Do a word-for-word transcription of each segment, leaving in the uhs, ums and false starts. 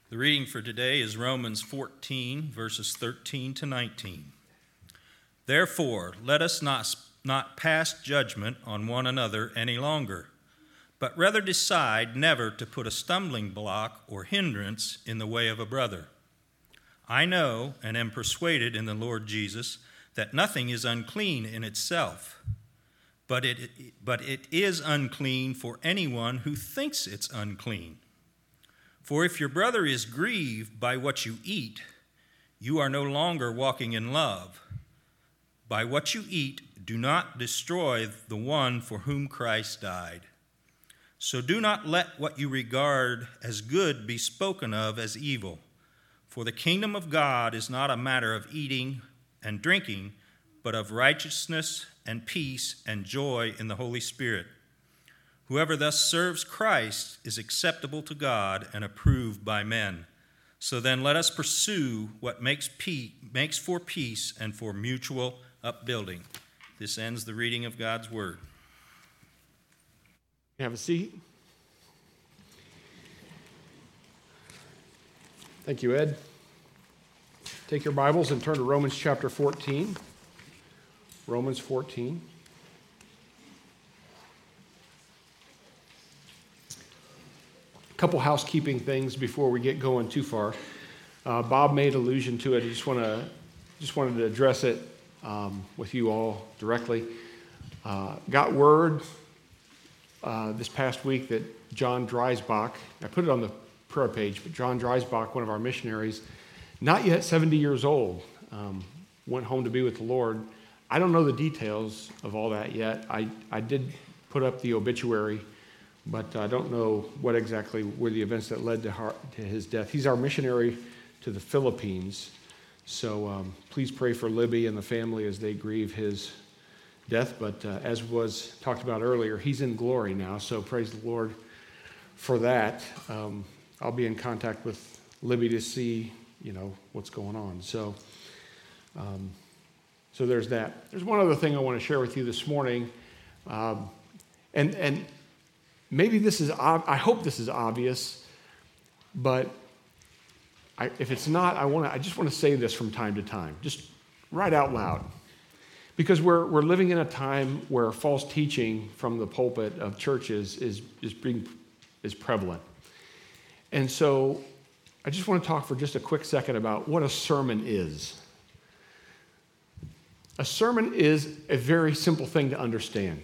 The reading for today is Romans fourteen, verses thirteen to nineteen. Therefore, let us not, not pass judgment on one another any longer, but rather decide never to put a stumbling block or hindrance in the way of a brother. I know and am persuaded in the Lord Jesus that nothing is unclean in itself, but it, but it is unclean for anyone who thinks it's unclean. For if your brother is grieved by what you eat, you are no longer walking in love. By what you eat, do not destroy the one for whom Christ died. So do not let what you regard as good be spoken of as evil. For the kingdom of God is not a matter of eating and drinking, but of righteousness and peace and joy in the Holy Spirit. Whoever thus serves Christ is acceptable to God and approved by men. So then let us pursue what makes peace, makes for peace and for mutual upbuilding. This ends the reading of God's word. Have a seat. Thank you, Ed. Take your Bibles and turn to Romans chapter fourteen. Romans fourteen. A couple housekeeping things before we get going too far. Uh, Bob made allusion to it. I just want to just wanted to address it um, with you all directly. Uh, got word uh, this past week that John Dreisbach, I put it on the prayer page, but John Dreisbach, one of our missionaries, not yet seventy years old, um, went home to be with the Lord. I don't know the details of all that yet. I, I did put up the obituary, but I don't know what exactly were the events that led to, her, to his death. He's our missionary to the Philippines, so um, please pray for Libby and the family as they grieve his death. But uh, as was talked about earlier, he's in glory now, so praise the Lord for that. Um, I'll be in contact with Libby to see, you know, what's going on. So, um, so there's that. There's one other thing I want to share with you this morning, um, and and. Maybe this is, I hope this is obvious, but I, if it's not, I want to. I just want to say this from time to time, just right out loud, because we're we're living in a time where false teaching from the pulpit of churches is is being is prevalent, and so I just want to talk for just a quick second about what a sermon is. A sermon is a very simple thing to understand.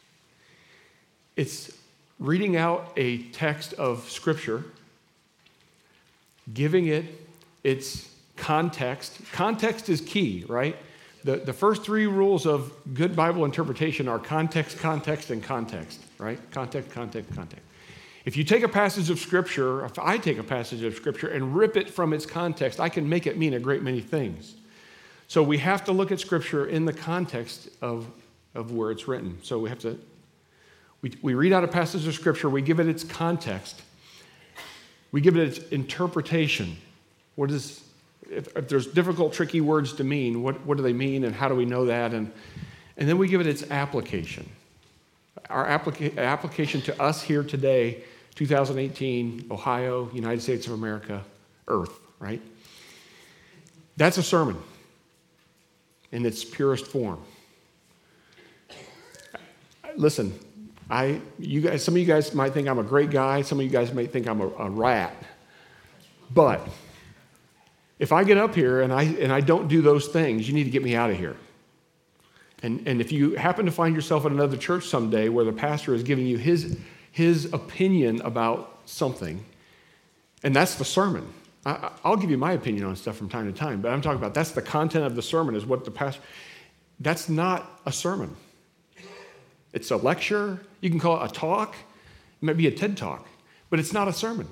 It's reading out a text of Scripture, giving it its context. Context is key, right? The, the first three rules of good Bible interpretation are context, context, and context, right? Context, context, context. If you take a passage of Scripture, if I take a passage of Scripture and rip it from its context, I can make it mean a great many things. So we have to look at Scripture in the context of, of where it's written. So we have to We, we read out a passage of Scripture, we give it its context, we give it its interpretation. What is, if, if there's difficult, tricky words to mean, what, what do they mean and how do we know that? And, and then we give it its application. Our applica- application to us here today, two thousand eighteen, Ohio, United States of America, Earth, right? That's a sermon in its purest form. Listen, I, you guys, some of you guys might think I'm a great guy. Some of you guys might think I'm a, a rat. But if I get up here and I and I don't do those things, you need to get me out of here. And and if you happen to find yourself at another church someday where the pastor is giving you his his opinion about something, and that's the sermon. I, I'll give you my opinion on stuff from time to time, but I'm talking about that's the content of the sermon is what the pastor. That's not a sermon. It's a lecture. You can call it a talk. It might be a TED Talk, but it's not a sermon.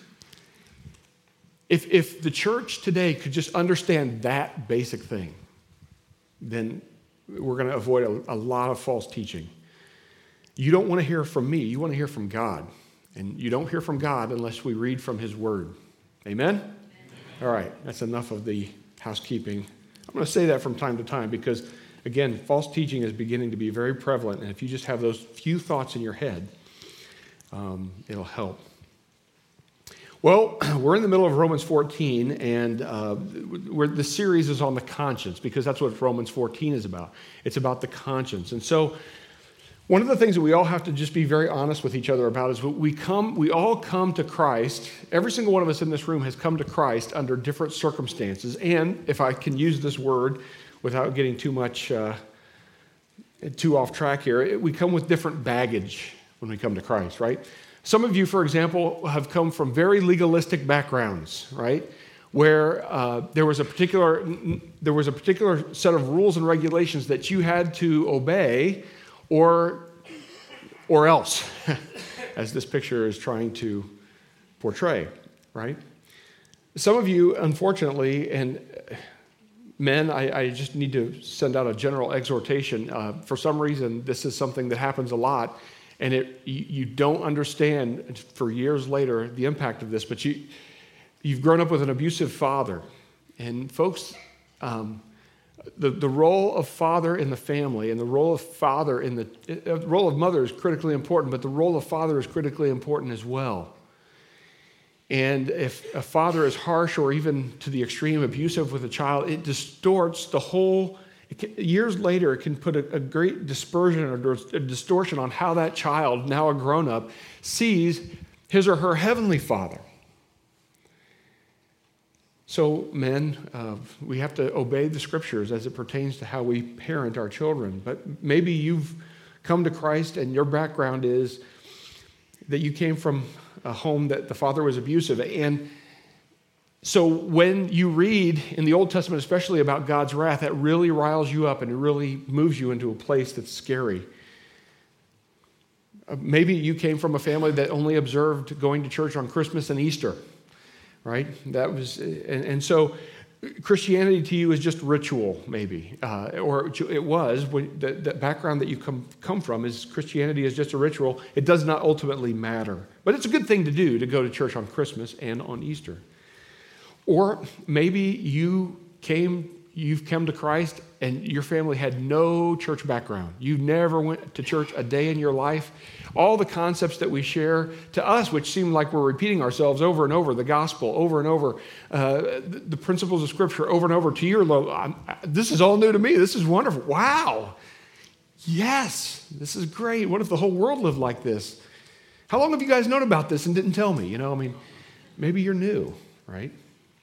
If, if the church today could just understand that basic thing, then we're going to avoid a, a lot of false teaching. You don't want to hear from me. You want to hear from God. And you don't hear from God unless we read from His Word. Amen? Amen? All right, that's enough of the housekeeping. I'm going to say that from time to time because again, false teaching is beginning to be very prevalent, and if you just have those few thoughts in your head, um, it'll help. Well, we're in the middle of Romans fourteen, and uh, we're, the series is on the conscience, because that's what Romans fourteen is about. It's about the conscience. And so one of the things that we all have to just be very honest with each other about is we come, we all come to Christ. Every single one of us in this room has come to Christ under different circumstances. And if I can use this word without getting too much, uh, too off track here, we come with different baggage when we come to Christ, right? Some of you, for example, have come from very legalistic backgrounds, right? Where uh, there was a particular there was a particular set of rules and regulations that you had to obey, or or else, as this picture is trying to portray, right? Some of you, unfortunately, and men, I, I just need to send out a general exhortation. Uh, for some reason, this is something that happens a lot. And it, you, you don't understand for years later the impact of this, but you, you've grown up with an abusive father. And folks, um, the, the role of father in the family and the role of father in the, the role of mother is critically important, but the role of father is critically important as well. And if a father is harsh or even to the extreme abusive with a child, it distorts the whole. Can, years later, it can put a, a great dispersion or a distortion on how that child, now a grown-up, sees his or her heavenly father. So, men, uh, we have to obey the scriptures as it pertains to how we parent our children. But maybe you've come to Christ and your background is that you came from a home that the father was abusive. And so when you read in the Old Testament, especially about God's wrath, that really riles you up and it really moves you into a place that's scary. Uh, maybe you came from a family that only observed going to church on Christmas and Easter, right? That was, and, and so Christianity to you is just ritual, maybe, uh, or it was. When the, the background that you come come from is Christianity is just a ritual. It does not ultimately matter, but it's a good thing to do to go to church on Christmas and on Easter. Or maybe you came, you've come to Christ and your family had no church background. You never went to church a day in your life. All the concepts that we share to us, which seem like we're repeating ourselves over and over, the gospel over and over, uh, the, the principles of Scripture over and over to your low. I'm, this is all new to me. This is wonderful. Wow. Yes, this is great. What if the whole world lived like this? How long have you guys known about this and didn't tell me? You know, I mean, maybe you're new, right?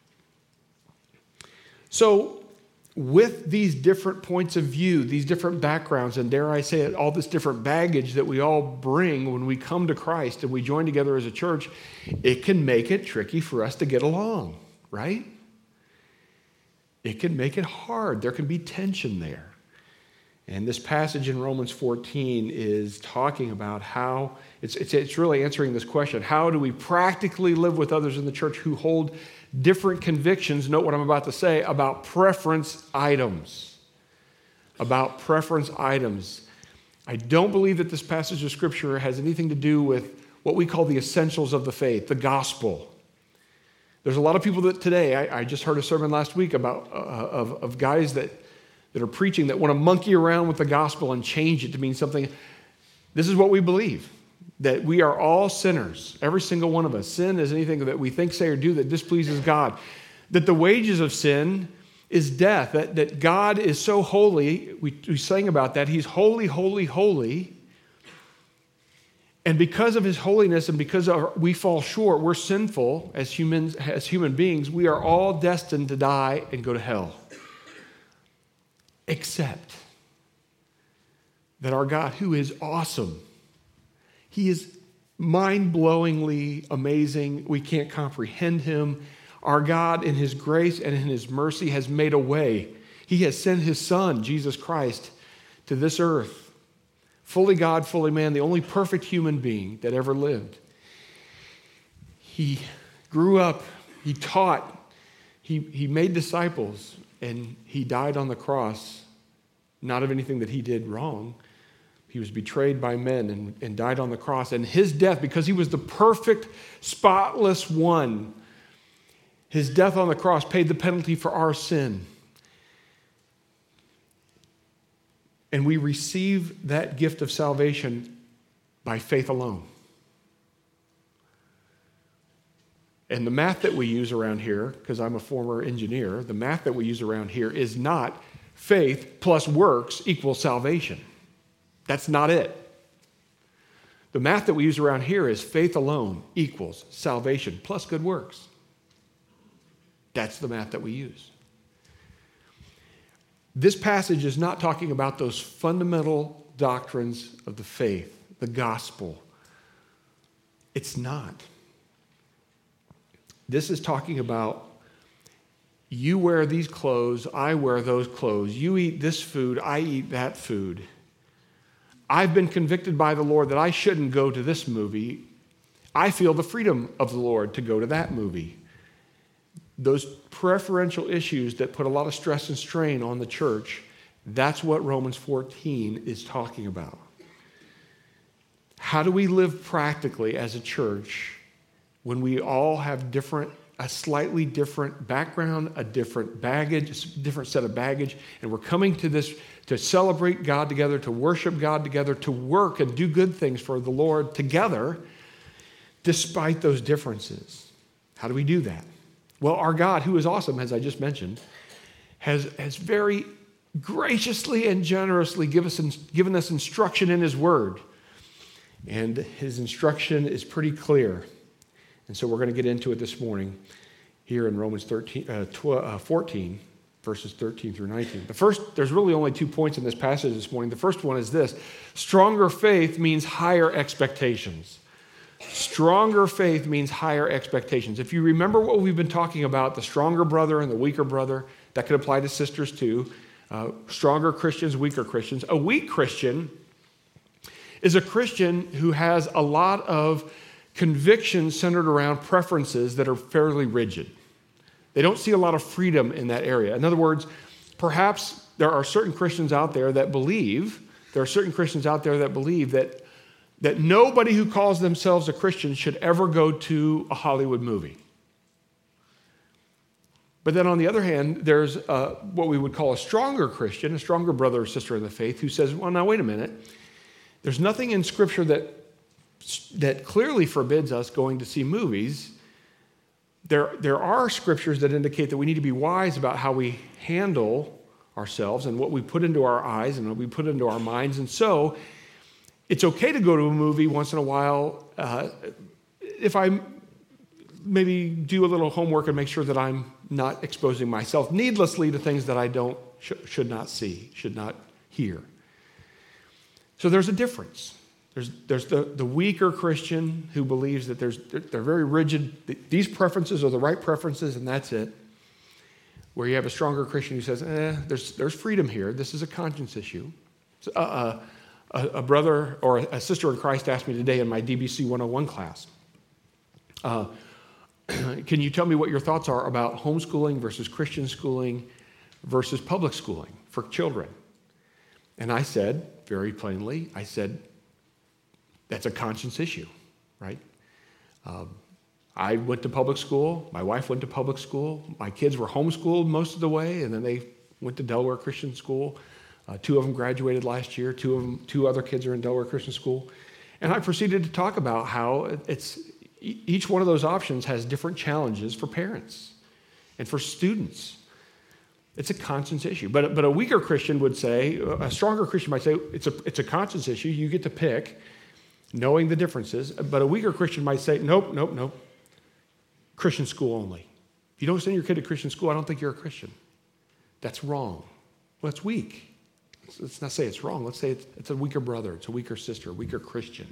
So with these different points of view, these different backgrounds, and dare I say it, all this different baggage that we all bring when we come to Christ and we join together as a church, it can make it tricky for us to get along, right? It can make it hard. There can be tension there. And this passage in Romans fourteen is talking about how, it's, it's, it's really answering this question, how do we practically live with others in the church who hold different convictions, note what I'm about to say, about preference items. About preference items. I don't believe that this passage of Scripture has anything to do with what we call the essentials of the faith, the gospel. There's a lot of people that today, I, I just heard a sermon last week about uh, of, of guys that, that are preaching that want to monkey around with the gospel and change it to mean something. This is what we believe. That we are all sinners, every single one of us. Sin is anything that we think, say, or do that displeases God. That the wages of sin is death. That, that God is so holy, we, we sang about that. He's holy, holy, holy. And because of his holiness and because of, we fall short, we're sinful as humans, as human beings, we are all destined to die and go to hell. Except that our God, who is awesome, He is mind-blowingly amazing. We can't comprehend him. Our God, in his grace and in his mercy, has made a way. He has sent his Son, Jesus Christ, to this earth. Fully God, fully man, the only perfect human being that ever lived. He grew up, he taught, he, he made disciples, and he died on the cross, not of anything that he did wrong. He was betrayed by men and, and died on the cross. And his death, because he was the perfect, spotless one, his death on the cross paid the penalty for our sin. And we receive that gift of salvation by faith alone. And the math that we use around here, because I'm a former engineer, the math that we use around here is not faith plus works equals salvation. That's not it. The math that we use around here is faith alone equals salvation plus good works. That's the math that we use. This passage is not talking about those fundamental doctrines of the faith, the gospel. It's not. This is talking about you wear these clothes, I wear those clothes. You eat this food, I eat that food. I've been convicted by the Lord that I shouldn't go to this movie. I feel the freedom of the Lord to go to that movie. Those preferential issues that put a lot of stress and strain on the church, that's what Romans fourteen is talking about. How do we live practically as a church when we all have different, a slightly different background, a different baggage, a different set of baggage, and we're coming to this to celebrate God together, to worship God together, to work and do good things for the Lord together, despite those differences? How do we do that? Well, our God, who is awesome, as I just mentioned, has, has very graciously and generously give us, given us instruction in his word. And his instruction is pretty clear. And so we're going to get into it this morning here in Romans thirteen, uh, twelve, uh, fourteen, verses thirteen through nineteen. The first, there's really only two points in this passage this morning. The first one is this: stronger faith means higher expectations. Stronger faith means higher expectations. If you remember what we've been talking about, the stronger brother and the weaker brother, that could apply to sisters too. Uh, stronger Christians, weaker Christians. A weak Christian is a Christian who has a lot of convictions centered around preferences that are fairly rigid. They don't see a lot of freedom in that area. In other words, perhaps there are certain Christians out there that believe, there are certain Christians out there that believe that, that nobody who calls themselves a Christian should ever go to a Hollywood movie. But then on the other hand, there's uh, what we would call a stronger Christian, a stronger brother or sister in the faith, who says, well, now wait a minute. There's nothing in Scripture that that clearly forbids us going to see movies. There, there are scriptures that indicate that we need to be wise about how we handle ourselves and what we put into our eyes and what we put into our minds. And so it's okay to go to a movie once in a while uh, if I maybe do a little homework and make sure that I'm not exposing myself needlessly to things that I don't sh- should not see, should not hear. So there's a difference. There's, there's the, the weaker Christian who believes that there's, they're very rigid. These preferences are the right preferences, and that's it. Where you have a stronger Christian who says, eh, there's, there's freedom here. This is a conscience issue. So, uh, a, a brother or a sister in Christ asked me today in my D B C one oh one class, uh, can you tell me what your thoughts are about homeschooling versus Christian schooling versus public schooling for children? And I said, very plainly, I said, that's a conscience issue, right? Um, I went to public school. My wife went to public school. My kids were homeschooled most of the way, and then they went to Delaware Christian School. Uh, two of them graduated last year. Two of them, two other kids are in Delaware Christian School. And I proceeded to talk about how it's each one of those options has different challenges for parents and for students. It's a conscience issue. But, but a weaker Christian would say, a stronger Christian might say, it's a, it's a conscience issue. You get to pick, knowing the differences. But a weaker Christian might say, nope, nope, nope. Christian school only. If you don't send your kid to Christian school, I don't think you're a Christian. That's wrong. Well, it's weak. Let's not say it's wrong. Let's say it's, it's a weaker brother. It's a weaker sister, a weaker Christian.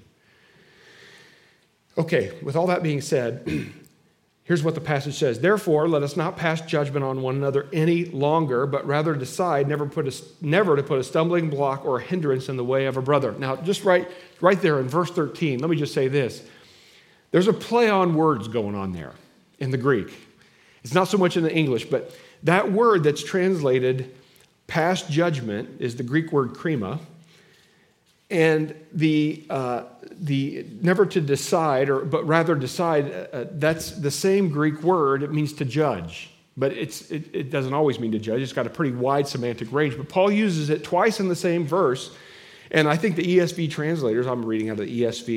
Okay, with all that being said, here's what the passage says. Therefore, let us not pass judgment on one another any longer, but rather decide never, put a, never to put a stumbling block or a hindrance in the way of a brother. Now, just right, right there in verse thirteen, let me just say this. There's a play on words going on there in the Greek. It's not so much in the English, but that word that's translated pass judgment is the Greek word krima. And the uh, the never to decide, or but rather decide, uh, that's the same Greek word. It means to judge, but it's it, it doesn't always mean to judge. It's got a pretty wide semantic range. But Paul uses it twice in the same verse, and I think the E S V translators, I'm reading out of the E S V,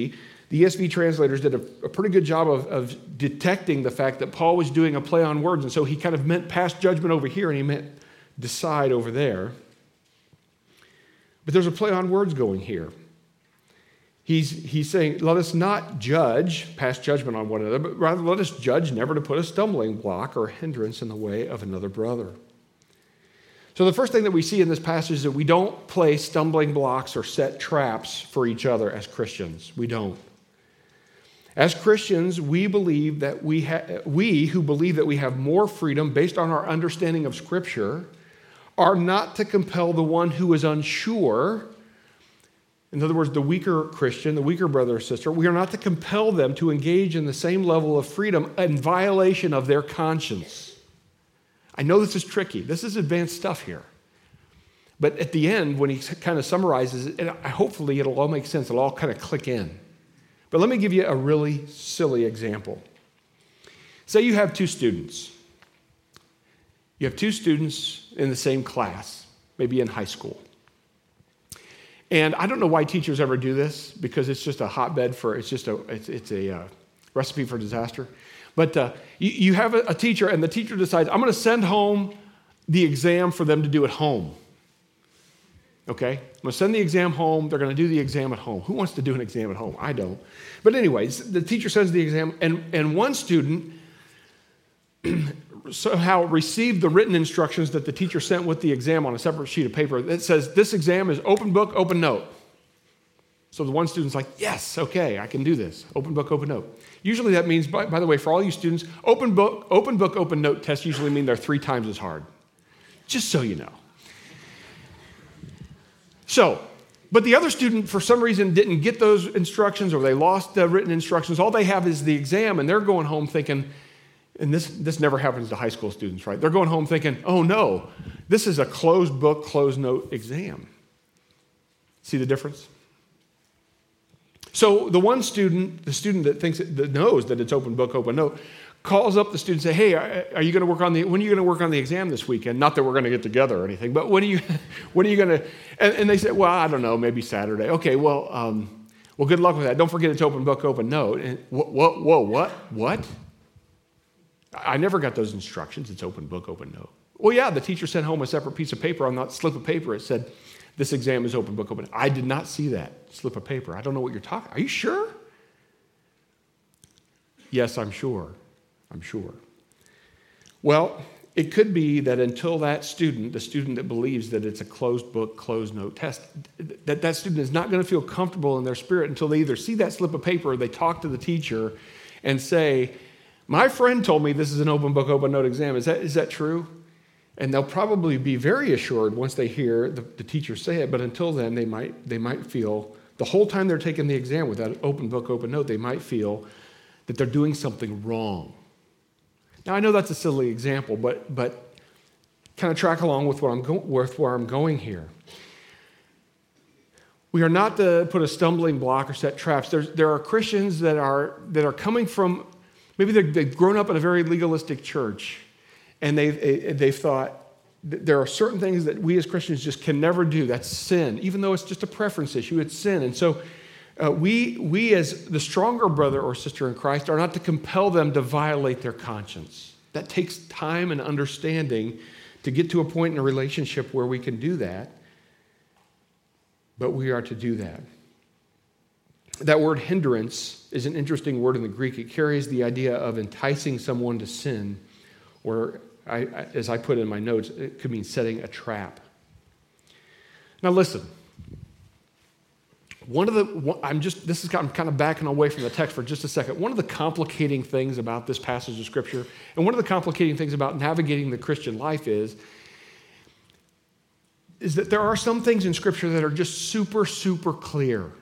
the E S V translators did a, a pretty good job of, of detecting the fact that Paul was doing a play on words, and so he kind of meant pass judgment over here, and he meant decide over there. But there's a play on words going here. He's, he's saying, let us not judge, pass judgment on one another, but rather let us judge never to put a stumbling block or hindrance in the way of another brother. So the first thing that we see in this passage is that we don't place stumbling blocks or set traps for each other as Christians. We don't. As Christians, we believe that we, ha- we who believe that we have more freedom based on our understanding of Scripture are not to compel the one who is unsure. In other words, the weaker Christian, the weaker brother or sister, we are not to compel them to engage in the same level of freedom in violation of their conscience. I know this is tricky. This is advanced stuff here. But at the end, when he kind of summarizes it, and hopefully it'll all make sense. It'll all kind of click in. But let me give you a really silly example. Say you have two students. You have two students in the same class, maybe in high school. And I don't know why teachers ever do this, because it's just a hotbed for, it's just a, it's, it's a uh, recipe for disaster. But uh, you, you have a, a teacher, and the teacher decides, I'm going to send home the exam for them to do at home. Okay? I'm going to send the exam home. They're going to do the exam at home. Who wants to do an exam at home? I don't. But anyways, the teacher sends the exam, and, and one student somehow received the written instructions that the teacher sent with the exam on a separate sheet of paper that says, this exam is open book, open note. So the one student's like, yes, okay, I can do this. Open book, open note. Usually that means, by, by the way, for all you students, open book, open book, open note tests usually mean they're three times as hard. Just so you know. So, but the other student, for some reason, didn't get those instructions, or they lost the written instructions. All they have is the exam, and they're going home thinking, and this, this never happens to high school students, right? They're going home thinking, oh no, this is a closed book, closed note exam. See the difference? So the one student, the student that thinks it, that knows that it's open book, open note, calls up the student and say, hey, are you going to work on the, when are you going to work on the exam this weekend? Not that we're going to get together or anything, but when are you, when are you going to, and, and they say, well, I don't know, maybe Saturday. Okay, well, um, well, good luck with that. Don't forget it's open book, open note. And whoa, whoa, whoa, what, what? I never got those instructions. It's open book, open note. Well, yeah, the teacher sent home a separate piece of paper on that slip of paper. It said, this exam is open book, open note. I did not see that slip of paper. I don't know what you're talking. Are you sure? Yes, I'm sure. I'm sure. Well, it could be that until that student, the student that believes that it's a closed book, closed note test, that that student is not going to feel comfortable in their spirit until they either see that slip of paper or they talk to the teacher and say, my friend told me this is an open book, open note exam. Is that, is that true? And they'll probably be very assured once they hear the, the teacher say it, but until then, they might, they might feel, the whole time they're taking the exam with that open book, open note, they might feel that they're doing something wrong. Now, I know that's a silly example, but, but kind of track along with, what I'm go- with where I'm going here. We are not to put a stumbling block or set traps. There's, there are Christians that are, that are coming from, maybe they've grown up in a very legalistic church, and they've, they've thought there are certain things that we as Christians just can never do. That's sin. Even though it's just a preference issue, it's sin. And so uh, we, we as the stronger brother or sister in Christ are not to compel them to violate their conscience. That takes time and understanding to get to a point in a relationship where we can do that. But we are to do that. That word hindrance is an interesting word in the Greek. It carries the idea of enticing someone to sin, or I, as I put in my notes, it could mean setting a trap. Now listen, one of the, I'm just, this is, I'm kind of backing away from the text for just a second. One of the complicating things about this passage of Scripture, and one of the complicating things about navigating the Christian life is, is that there are some things in Scripture that are just super, super clear.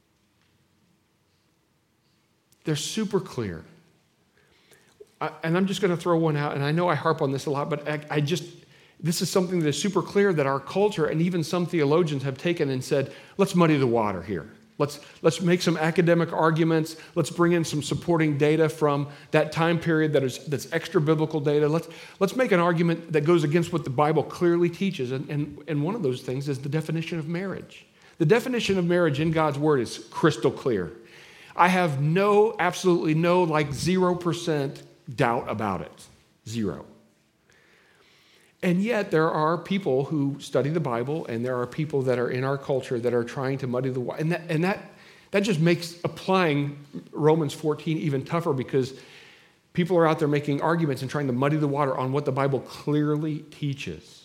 They're super clear. I, and I'm just going to throw one out, and I know I harp on this a lot, but I, I just, this is something that is super clear that our culture and even some theologians have taken and said, let's muddy the water here. Let's, let's make some academic arguments. Let's bring in some supporting data from that time period that is, that's extra biblical data. Let's, let's make an argument that goes against what the Bible clearly teaches. And, and, and one of those things is the definition of marriage. The definition of marriage in God's Word is crystal clear. I have no, absolutely no, like zero percent doubt about it. Zero. And yet there are people who study the Bible, and there are people that are in our culture that are trying to muddy the water. And that, and that, that just makes applying Romans fourteen even tougher, because people are out there making arguments and trying to muddy the water on what the Bible clearly teaches.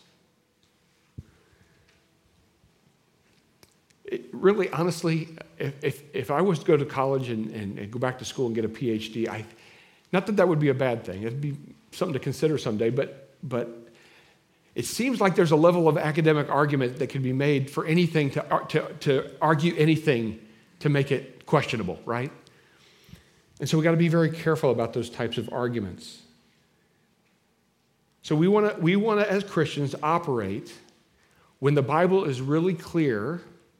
It really, honestly, if, if, if I was to go to college and, and, and go back to school and get a P H D, I, not that that would be a bad thing. It'd be something to consider someday, but but it seems like there's a level of academic argument that can be made for anything to, to, to argue anything to make it questionable, right? And so we got to be very careful about those types of arguments. So we want to, we want to, as Christians, operate when the Bible is really clear.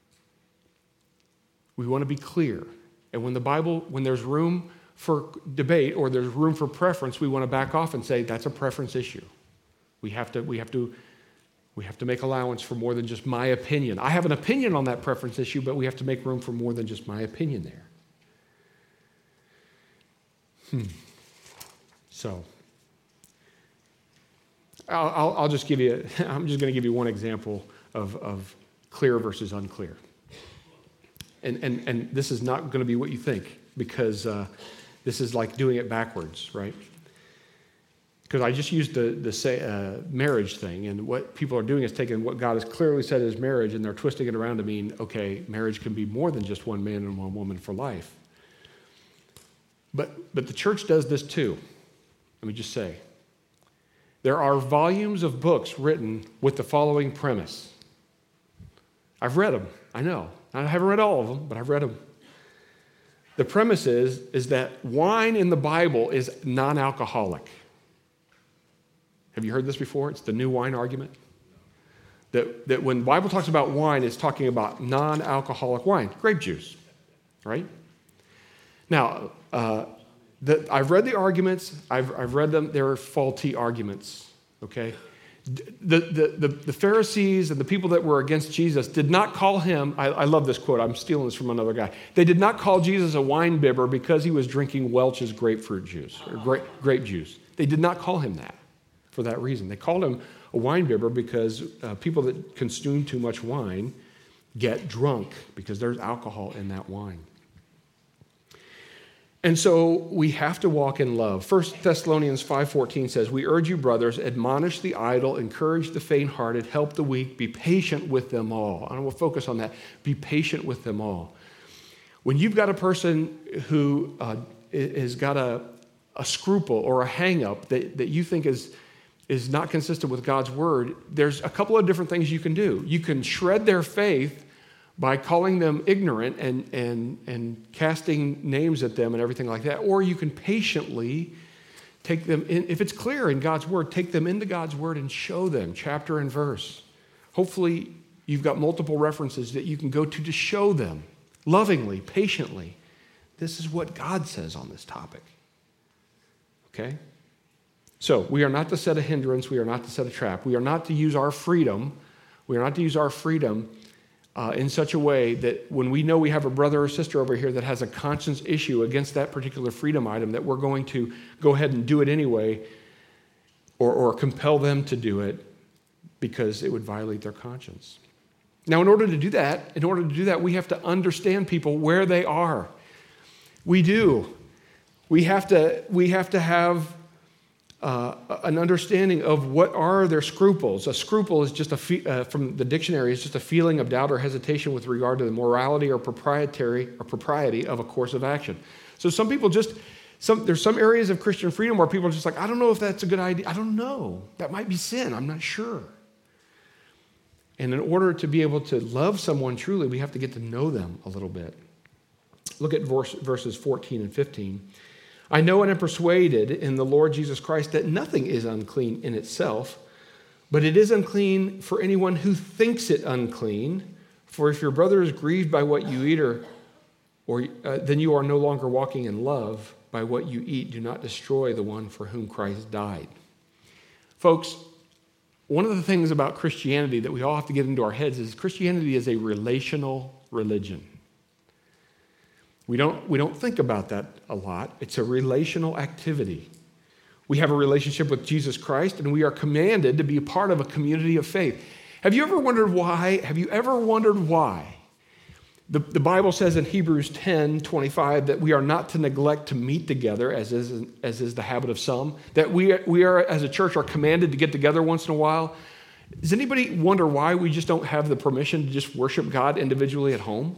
We want to be clear. And when the Bible, when there's room for debate or there's room for preference, we want to back off and say that's a preference issue. We have to, we have to, we have to make allowance for more than just my opinion. I have an opinion on that preference issue, but we have to make room for more than just my opinion there. Hmm. So, I'll, I'll, I'll just give you, I'm just going to give you one example of, of clear versus unclear. And, and, and this is not going to be what you think, because uh, this is like doing it backwards, right? Because I just used the, the say, uh, marriage thing, and what people are doing is taking what God has clearly said is marriage, and they're twisting it around to mean, okay, marriage can be more than just one man and one woman for life. But, but the church does this too. Let me just say. There are volumes of books written with the following premise. I've read them, I know. I haven't read all of them, but I've read them. The premise is, is that wine in the Bible is non-alcoholic. Have you heard this before? It's the new wine argument. That, that when the Bible talks about wine, it's talking about non-alcoholic wine, grape juice, right? Now, uh, the, I've read the arguments. I've, I've read them. They're faulty arguments, okay? The, the, the, the Pharisees and the people that were against Jesus did not call him, I, I love this quote, I'm stealing this from another guy. They did not call Jesus a wine bibber because he was drinking Welch's grapefruit juice, or grape, grape juice. They did not call him that for that reason. They called him a wine bibber because uh, people that consume too much wine get drunk because there's alcohol in that wine. And so we have to walk in love. First Thessalonians five fourteen says, we urge you, brothers, admonish the idle, encourage the faint-hearted, help the weak, be patient with them all. I will focus on that. Be patient with them all. When you've got a person who uh, has got a, a scruple or a hang-up that, that you think is, is not consistent with God's word, there's a couple of different things you can do. You can shred their faith by calling them ignorant and, and, and casting names at them and everything like that. Or you can patiently take them in. If it's clear in God's word, take them into God's word and show them chapter and verse. Hopefully you've got multiple references that you can go to to show them lovingly, patiently. This is what God says on this topic. Okay? So we are not to set a hindrance. We are not to set a trap. We are not to use our freedom. We are not to use our freedom Uh, in such a way that when we know we have a brother or sister over here that has a conscience issue against that particular freedom item, that we're going to go ahead and do it anyway, or, or compel them to do it because it would violate their conscience. Now, in order to do that, in order to do that, we have to understand people where they are. We do. We have to, we have to have Uh, an understanding of what are their scruples. A scruple is just a fe- uh, from the dictionary, is just a feeling of doubt or hesitation with regard to the morality or proprietary or propriety of a course of action. So some people just, some there's some areas of Christian freedom where people are just like, I don't know if that's a good idea. I don't know. That might be sin. I'm not sure. And in order to be able to love someone truly, we have to get to know them a little bit. Look at verse, verses fourteen and fifteen. I know and am persuaded in the Lord Jesus Christ that nothing is unclean in itself, but it is unclean for anyone who thinks it unclean. For if your brother is grieved by what you eat, or, or uh, then you are no longer walking in love. By what you eat, do not destroy the one for whom Christ died. Folks, one of the things about Christianity that we all have to get into our heads is Christianity is a relational religion. We don't, we don't think about that a lot. It's a relational activity. We have a relationship with Jesus Christ, and we are commanded to be a part of a community of faith. Have you ever wondered why? Have you ever wondered why? The, the Bible says in Hebrews ten twenty-five that we are not to neglect to meet together, as is, as is the habit of some, that we, we are, as a church, are commanded to get together once in a while. Does anybody wonder why we just don't have the permission to just worship God individually at home?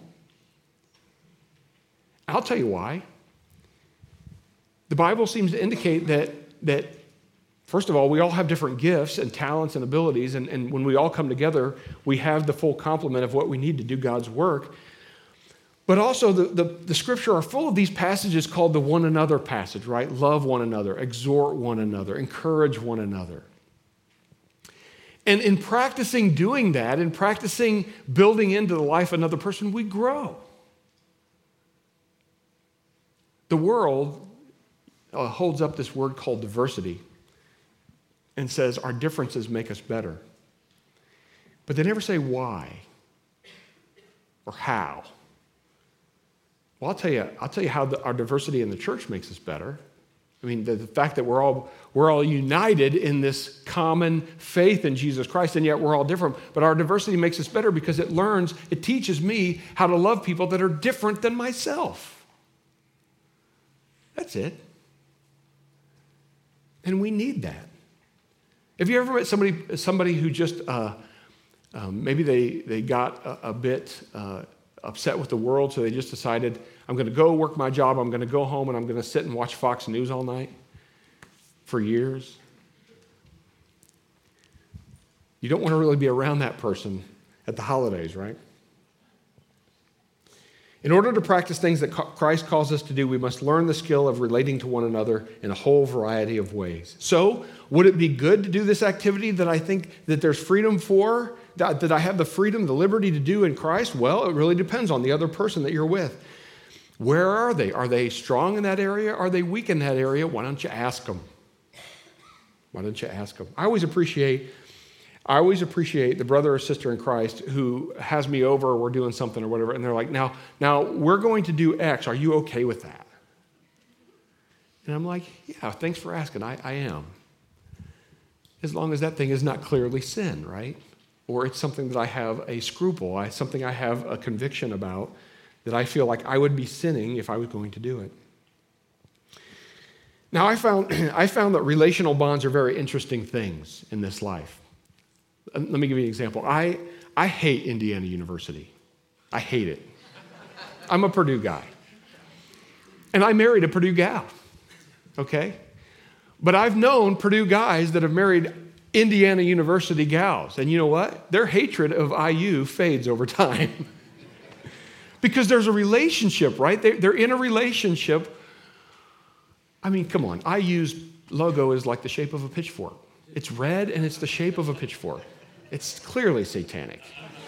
I'll tell you why. The Bible seems to indicate that, that first of all, we all have different gifts and talents and abilities, and, and when we all come together, we have the full complement of what we need to do God's work. But also, the, the, the scripture are full of these passages called the one another passage, right? Love one another, exhort one another, encourage one another. And in practicing doing that, in practicing building into the life of another person, we grow. The world uh, holds up this word called diversity and says our differences make us better. But they never say why or how. Well, I'll tell you, I'll tell you how the, our diversity in the church makes us better. I mean, the, the fact that we're all, we're all united in this common faith in Jesus Christ, and yet we're all different. But our diversity makes us better because it learns, it teaches me how to love people that are different than myself. That's it. And we need that. Have you ever met somebody somebody who just, uh, um, maybe they, they got a, a bit uh, upset with the world, so they just decided, I'm going to go work my job, I'm going to go home, and I'm going to sit and watch Fox News all night for years? You don't want to really be around that person at the holidays, right? In order to practice things that Christ calls us to do, we must learn the skill of relating to one another in a whole variety of ways. So, would it be good to do this activity that I think that there's freedom for, that, that I have the freedom, the liberty to do in Christ? Well, it really depends on the other person that you're with. Where are they? Are they strong in that area? Are they weak in that area? Why don't you ask them? Why don't you ask them? I always appreciate I always appreciate the brother or sister in Christ who has me over or we're doing something or whatever, and they're like, now, now we're going to do X. Are you okay with that? And I'm like, yeah, thanks for asking. I, I am. As long as that thing is not clearly sin, right? Or it's something that I have a scruple, I, something I have a conviction about that I feel like I would be sinning if I was going to do it. Now, I found, I found that relational bonds are very interesting things in this life. Let me give you an example. I, I hate Indiana University. I hate it. I'm a Purdue guy. And I married a Purdue gal, okay? But I've known Purdue guys that have married Indiana University gals. And you know what? Their hatred of I U fades over time. Because there's a relationship, right? They're, they're in a relationship. I mean, come on. I U's logo is like the shape of a pitchfork. It's red and it's the shape of a pitchfork. It's clearly satanic.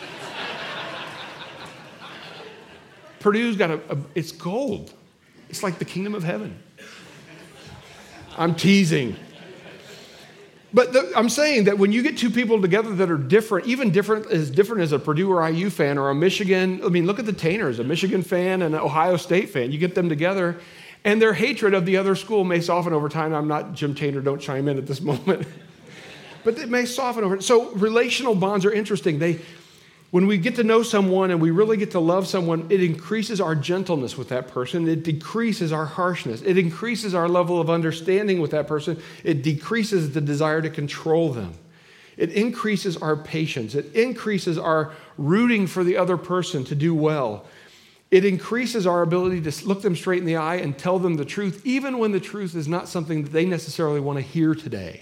Purdue's got a, a, it's gold. It's like the kingdom of heaven. I'm teasing. But the, I'm saying that when you get two people together that are different, even different as different as a Purdue or I U fan or a Michigan, I mean, look at the Tainers, a Michigan fan and an Ohio State fan. You get them together, and their hatred of the other school may soften over time. I'm not Jim Tainter, don't chime in at this moment. But it may soften over. So relational bonds are interesting. They, when we get to know someone and we really get to love someone, it increases our gentleness with that person. It decreases our harshness. It increases our level of understanding with that person. It decreases the desire to control them. It increases our patience. It increases our rooting for the other person to do well. It increases our ability to look them straight in the eye and tell them the truth, even when the truth is not something that they necessarily want to hear today.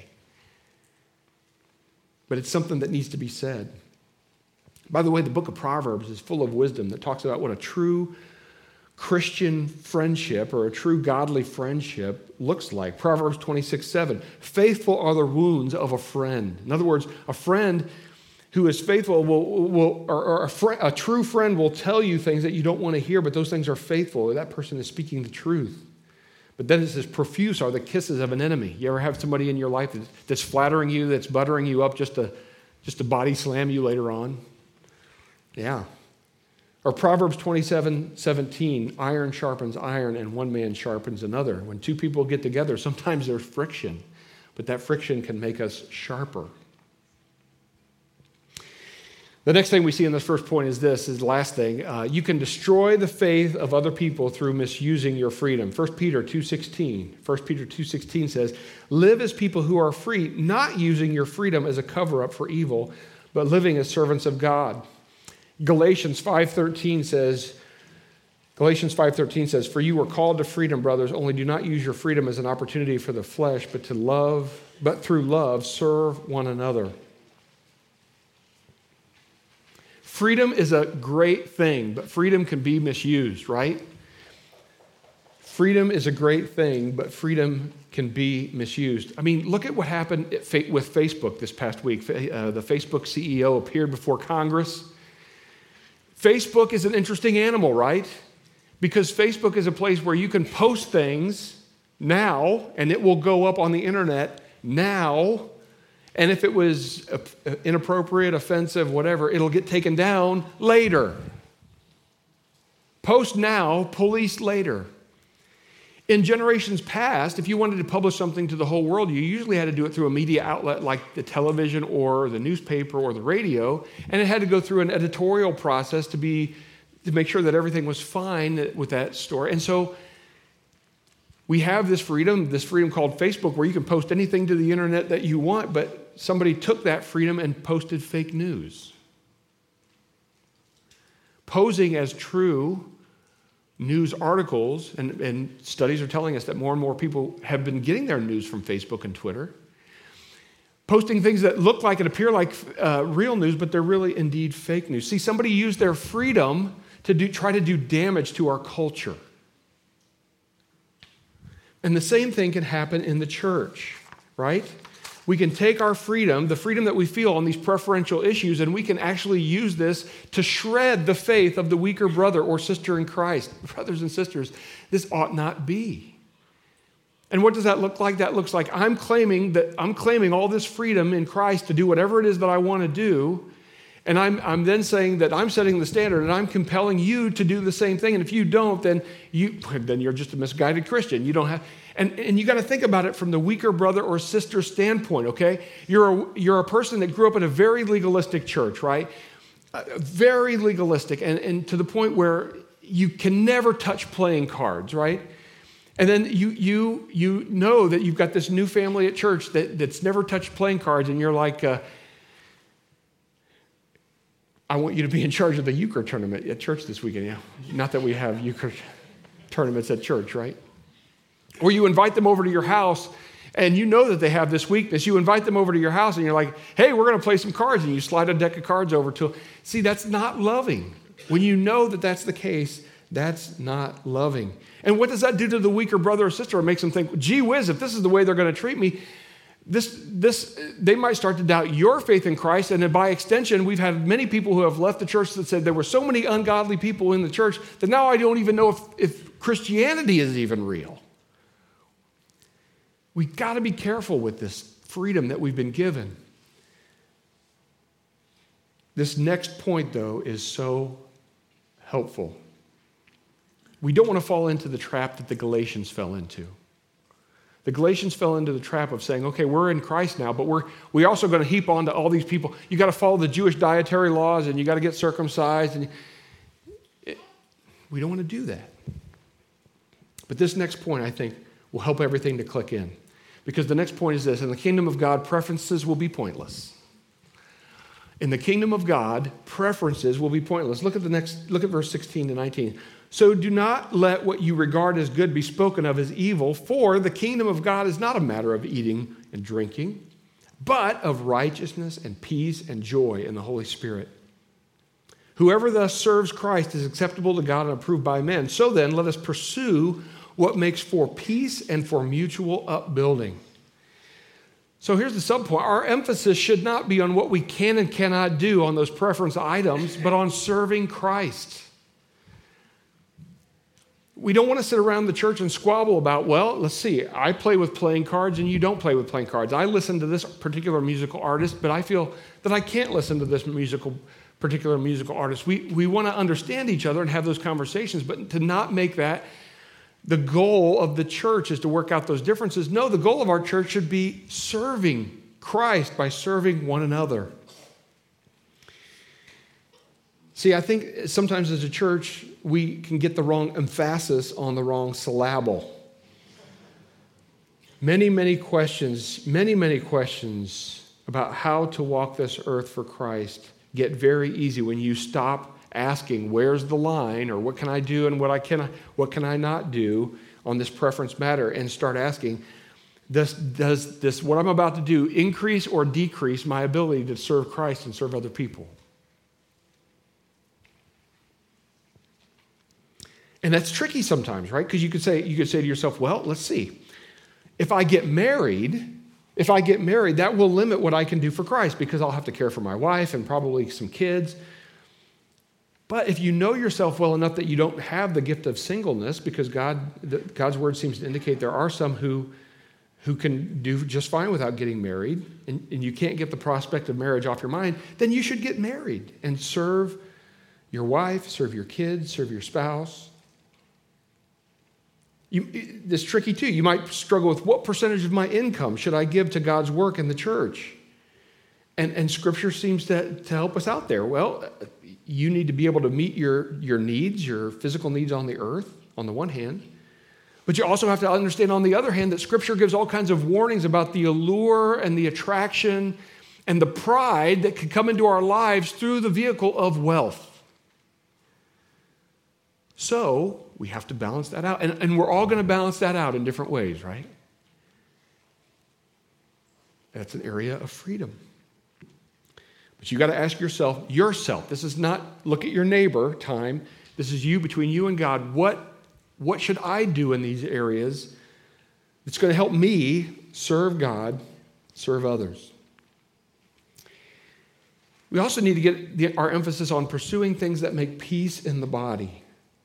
But it's something that needs to be said. By the way, the book of Proverbs is full of wisdom that talks about what a true Christian friendship or a true godly friendship looks like. Proverbs twenty-six seven, faithful are the wounds of a friend. In other words, a friend who is faithful will, will or, or a, friend, a true friend will tell you things that you don't want to hear, but those things are faithful. That person is speaking the truth. But then it says, profuse are the kisses of an enemy. You ever have somebody in your life that's flattering you, that's buttering you up just to, just to body slam you later on? Yeah. Or Proverbs twenty-seven seventeen, iron sharpens iron and one man sharpens another. When two people get together, sometimes there's friction, but that friction can make us sharper. The next thing we see in this first point is this, is the last thing. Uh, you can destroy the faith of other people through misusing your freedom. First Peter two sixteen. First Peter two sixteen says, live as people who are free, not using your freedom as a cover-up for evil, but living as servants of God. Galatians five thirteen says, Galatians five thirteen says, for you were called to freedom, brothers, only do not use your freedom as an opportunity for the flesh, but to love, but through love serve one another. Freedom is a great thing, but freedom can be misused, right? Freedom is a great thing, but freedom can be misused. I mean, look at what happened with Facebook this past week. Uh, the Facebook C E O appeared before Congress. Facebook is an interesting animal, right? Because Facebook is a place where you can post things now, and it will go up on the internet now. And if it was inappropriate, offensive, whatever, it'll get taken down later. Post now, police later. In generations past, if you wanted to publish something to the whole world, you usually had to do it through a media outlet like the television or the newspaper or the radio, and it had to go through an editorial process to be to make sure that everything was fine with that story. And so we have this freedom, this freedom called Facebook, where you can post anything to the internet that you want, but somebody took that freedom and posted fake news. Posing as true news articles, and, and studies are telling us that more and more people have been getting their news from Facebook and Twitter, posting things that look like and appear like uh, real news, but they're really indeed fake news. See, somebody used their freedom to do, try to do damage to our culture. And the same thing can happen in the church, right? We can take our freedom, the freedom that we feel on these preferential issues, and we can actually use this to shred the faith of the weaker brother or sister in Christ. Brothers and sisters, this ought not be. And what does that look like? That looks like I'm claiming that I'm claiming all this freedom in Christ to do whatever it is that I want to do. And I'm, I'm then saying that I'm setting the standard and I'm compelling you to do the same thing. And if you don't, then you then you're just a misguided Christian. You don't have, and, and you got to think about it from the weaker brother or sister standpoint, okay? You're a, you're a person that grew up in a very legalistic church, right? Uh, very legalistic, and, and to the point where you can never touch playing cards, right? And then you you you know that you've got this new family at church that, that's never touched playing cards, and you're like, uh, I want you to be in charge of the euchre tournament at church this weekend. Yeah, not that we have euchre tournaments at church, right? Or you invite them over to your house, and you know that they have this weakness. You invite them over to your house, and you're like, hey, we're going to play some cards, and you slide a deck of cards over to them. See, that's not loving. When you know that that's the case, that's not loving. And what does that do to the weaker brother or sister? It makes them think, gee whiz, if this is the way they're going to treat me, This, this, they might start to doubt your faith in Christ, and then by extension, we've had many people who have left the church that said there were so many ungodly people in the church that now I don't even know if, if Christianity is even real. We've got to be careful with this freedom that we've been given. This next point, though, is so helpful. We don't want to fall into the trap that the Galatians fell into. The Galatians fell into the trap of saying, okay, we're in Christ now, but we're we also going to heap on to all these people. You got to follow the Jewish dietary laws, and you got to get circumcised. And it, we don't want to do that. But this next point, I think, will help everything to click in. Because the next point is this: in the kingdom of God, preferences will be pointless. In the kingdom of God, preferences will be pointless. Look at the next, look at verse sixteen to nineteen. So do not let what you regard as good be spoken of as evil, for the kingdom of God is not a matter of eating and drinking, but of righteousness and peace and joy in the Holy Spirit. Whoever thus serves Christ is acceptable to God and approved by men. So then, let us pursue what makes for peace and for mutual upbuilding. So here's the subpoint. Our emphasis should not be on what we can and cannot do on those preference items, but on serving Christ. We don't want to sit around the church and squabble about, well, let's see, I play with playing cards and you don't play with playing cards. I listen to this particular musical artist, but I feel that I can't listen to this musical particular musical artist. We, we want to understand each other and have those conversations, but to not make that the goal of the church is to work out those differences. No, the goal of our church should be serving Christ by serving one another. See, I think sometimes as a church, we can get the wrong emphasis on the wrong syllable. Many, many questions, many, many questions about how to walk this earth for Christ get very easy when you stop asking, where's the line, or what can I do and what I can, what can I not do on this preference matter, and start asking, does, does this, what I'm about to do, increase or decrease my ability to serve Christ and serve other people? And that's tricky sometimes, right? Because you could say, you could say to yourself, well, let's see. If I get married, if I get married, that will limit what I can do for Christ because I'll have to care for my wife and probably some kids. But if you know yourself well enough that you don't have the gift of singleness, because God, God's word seems to indicate there are some who, who can do just fine without getting married, and, and you can't get the prospect of marriage off your mind, then you should get married and serve your wife, serve your kids, serve your spouse. You, it's tricky too. You might struggle with what percentage of my income should I give to God's work in the church? And, and Scripture seems to, to help us out there. Well, you need to be able to meet your, your needs, your physical needs on the earth, on the one hand. But you also have to understand on the other hand that Scripture gives all kinds of warnings about the allure and the attraction and the pride that can come into our lives through the vehicle of wealth. So we have to balance that out. And, and we're all going to balance that out in different ways, right? That's an area of freedom. But you got to ask yourself, yourself, this is not look at your neighbor time. This is you, between you and God. What, what should I do in these areas that's going to help me serve God, serve others? We also need to get the, our emphasis on pursuing things that make peace in the body.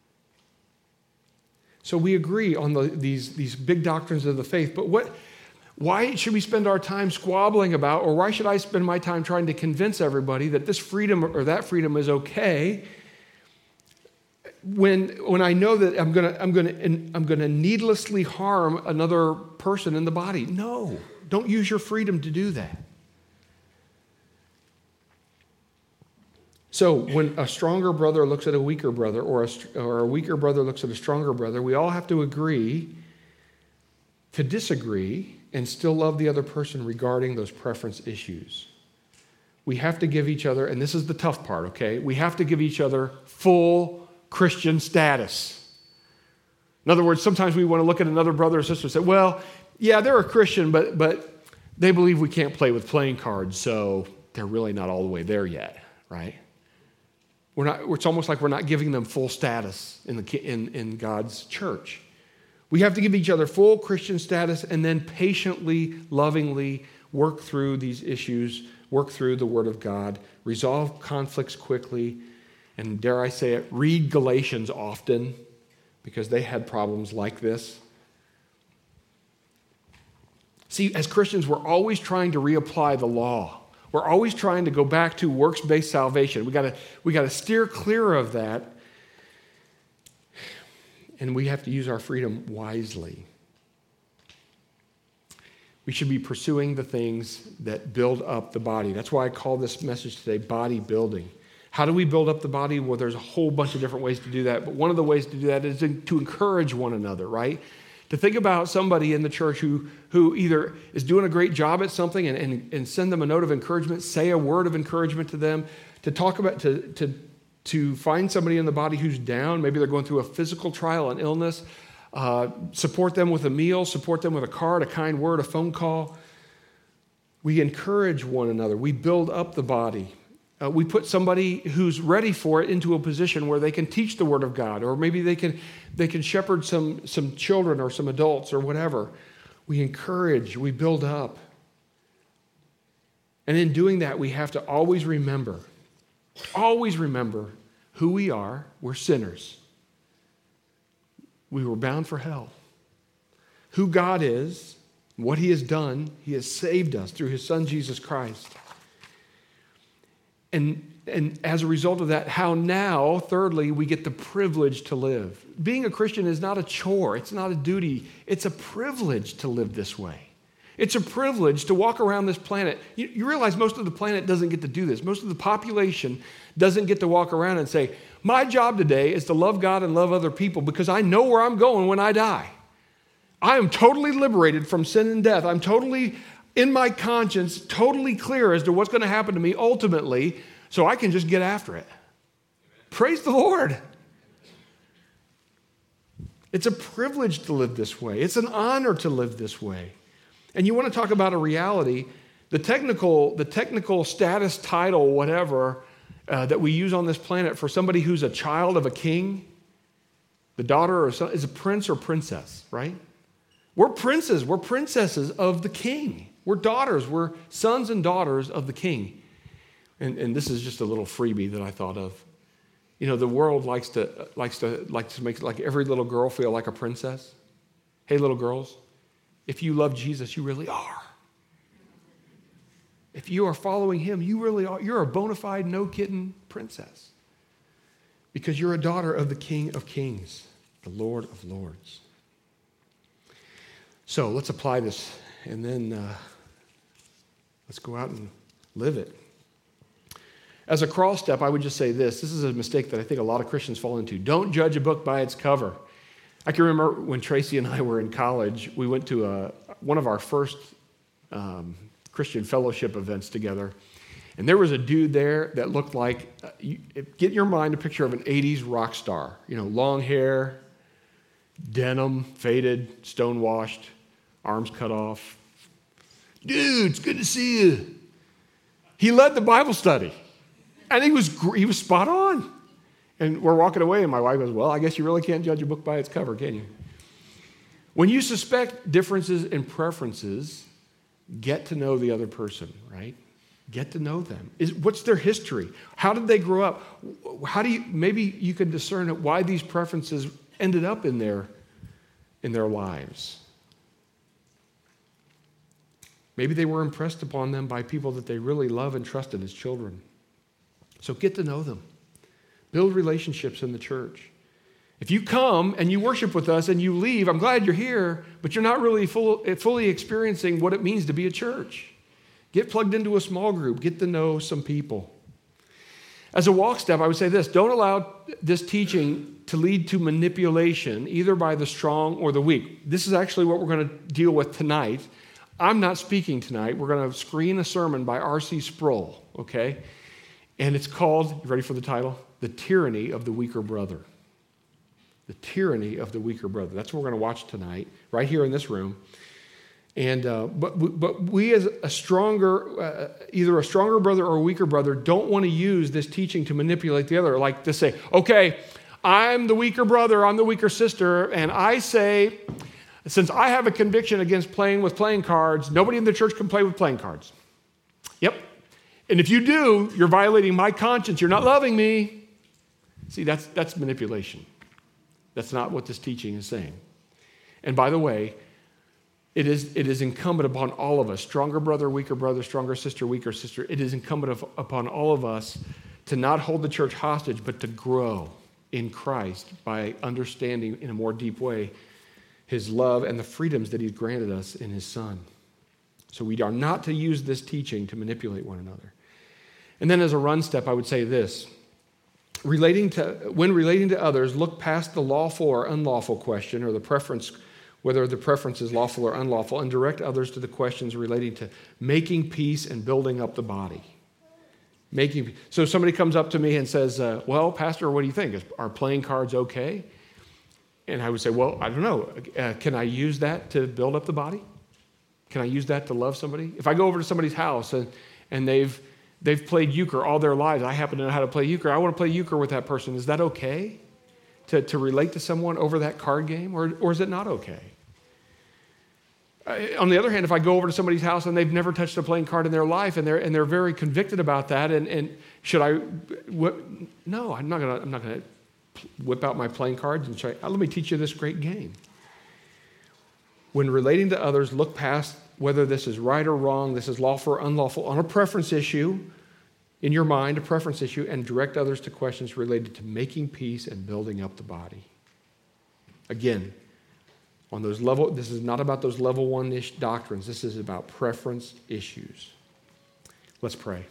So we agree on the, these, these big doctrines of the faith, but what, why should we spend our time squabbling about, or why should I spend my time trying to convince everybody that this freedom or that freedom is okay when, when I know that I'm gonna, I'm gonna, I'm gonna needlessly harm another person in the body? No, don't use your freedom to do that. So when a stronger brother looks at a weaker brother, or a, or a weaker brother looks at a stronger brother, we all have to agree to disagree and still love the other person regarding those preference issues. We have to give each other, and this is the tough part, okay? We have to give each other full Christian status. In other words, sometimes we want to look at another brother or sister and say, well, yeah, they're a Christian, but, but they believe we can't play with playing cards, so they're really not all the way there yet, right? We're not, it's almost like we're not giving them full status in, the, in, in God's church. We have to give each other full Christian status and then patiently, lovingly work through these issues, work through the Word of God, resolve conflicts quickly, and dare I say it, read Galatians often, because they had problems like this. See, as Christians, we're always trying to reapply the law. We're always trying to go back to works-based salvation. We gotta, we gotta steer clear of that, and we have to use our freedom wisely. We should be pursuing the things that build up the body. That's why I call this message today body building. How do we build up the body? Well, there's a whole bunch of different ways to do that, but one of the ways to do that is to encourage one another, right? To think about somebody in the church who, who either is doing a great job at something and, and, and send them a note of encouragement, say a word of encouragement to them, to talk about, to, to, to find somebody in the body who's down, maybe they're going through a physical trial, an illness, uh, support them with a meal, support them with a card, a kind word, a phone call. We encourage one another. We build up the body. Uh, we put somebody who's ready for it into a position where they can teach the Word of God, or maybe they can they can shepherd some, some children or some adults or whatever. We encourage, we build up. And in doing that, we have to always remember, always remember who we are. We're sinners. We were bound for hell. Who God is, what He has done, He has saved us through His Son, Jesus Christ. And, and as a result of that, how now, thirdly, we get the privilege to live. Being a Christian is not a chore. It's not a duty. It's a privilege to live this way. It's a privilege to walk around this planet. You, you realize most of the planet doesn't get to do this. Most of the population doesn't get to walk around and say, my job today is to love God and love other people because I know where I'm going when I die. I am totally liberated from sin and death. I'm totally in my conscience, totally clear as to what's going to happen to me ultimately, so I can just get after it. Praise the Lord. It's a privilege to live this way. It's an honor to live this way. And you want to talk about a reality, the technical, the technical status, title, whatever, uh, that we use on this planet for somebody who's a child of a king, the daughter or son, is a prince or princess, right? We're princes, we're princesses of the king. We're daughters, we're sons and daughters of the king. And, and this is just a little freebie that I thought of. You know, the world likes to likes to likes to make like every little girl feel like a princess. Hey, little girls, if you love Jesus, you really are. If you are following him, you really are. You're a bona fide, no-kidding princess. Because you're a daughter of the King of Kings, the Lord of Lords. So let's apply this, and then uh, let's go out and live it. As a crawl step, I would just say this. This is a mistake that I think a lot of Christians fall into. Don't judge a book by its cover. I can remember when Tracy and I were in college, we went to a, one of our first um, Christian fellowship events together, and there was a dude there that looked like, uh, you, get in your mind a picture of an eighties rock star. You know, long hair, denim, faded, stonewashed, arms cut off. Dude, it's good to see you. He led the Bible study, and he was he was spot on. And we're walking away, and my wife goes, well, I guess you really can't judge a book by its cover, can you? When you suspect differences in preferences, get to know the other person, right? Get to know them. Is, what's their history? How did they grow up? How do you, maybe you can discern why these preferences ended up in their, in their lives. Maybe they were impressed upon them by people that they really love and trusted as children. So get to know them. Build relationships in the church. If you come and you worship with us and you leave, I'm glad you're here, but you're not really full, fully experiencing what it means to be a church. Get plugged into a small group. Get to know some people. As a walk step, I would say this. Don't allow this teaching to lead to manipulation, either by the strong or the weak. This is actually what we're going to deal with tonight. I'm not speaking tonight. We're going to screen a sermon by R C Sproul, okay? And it's called, you ready for the title? The Tyranny of the Weaker Brother. The Tyranny of the Weaker Brother. That's what we're going to watch tonight, right here in this room. And uh, but we, but we as a stronger, uh, either a stronger brother or a weaker brother, don't want to use this teaching to manipulate the other. Like to say, okay, I'm the weaker brother, I'm the weaker sister, and I say, since I have a conviction against playing with playing cards, nobody in the church can play with playing cards. Yep. And if you do, you're violating my conscience. You're not loving me. See, that's that's manipulation. That's not what this teaching is saying. And by the way, it is it is incumbent upon all of us, stronger brother, weaker brother, stronger sister, weaker sister. It is incumbent of, upon all of us to not hold the church hostage, but to grow in Christ by understanding in a more deep way his love and the freedoms that he's granted us in his Son. So we are not to use this teaching to manipulate one another. And then as a run step, I would say this. Relating to, when relating to others, look past the lawful or unlawful question or the preference, whether the preference is lawful or unlawful, and direct others to the questions relating to making peace and building up the body. Making So somebody comes up to me and says, uh, well, Pastor, what do you think? Is, are playing cards okay? And I would say, well, I don't know. Uh, can I use that to build up the body? Can I use that to love somebody? If I go over to somebody's house and, and they've They've played euchre all their lives. I happen to know how to play euchre. I want to play euchre with that person. Is that okay to, to relate to someone over that card game, or, or is it not okay? Uh, on the other hand, if I go over to somebody's house and they've never touched a playing card in their life and they're and they're very convicted about that, and, and should I? What, no, I'm not gonna. I'm not gonna whip out my playing cards and say, oh, "Let me teach you this great game." When relating to others, look past whether this is right or wrong, this is lawful or unlawful, on a preference issue, in your mind, a preference issue, and direct others to questions related to making peace and building up the body. Again, on those level, this is not about those level one-ish doctrines. This is about preference issues. Let's pray.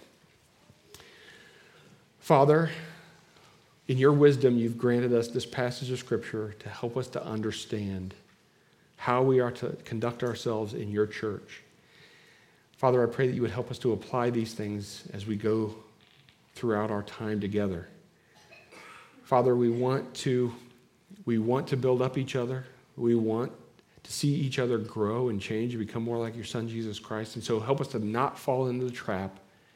Father, in your wisdom, you've granted us this passage of Scripture to help us to understand how we are to conduct ourselves in your church. Father, I pray that you would help us to apply these things as we go throughout our time together. Father, we want to, we want to build up each other. We want to see each other grow and change and become more like your Son, Jesus Christ. And so help us to not fall into the trap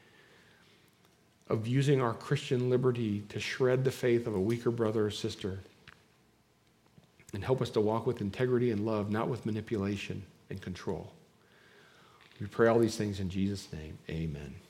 of using our Christian liberty to shred the faith of a weaker brother or sister. And help us to walk with integrity and love, not with manipulation and control. We pray all these things in Jesus' name. Amen.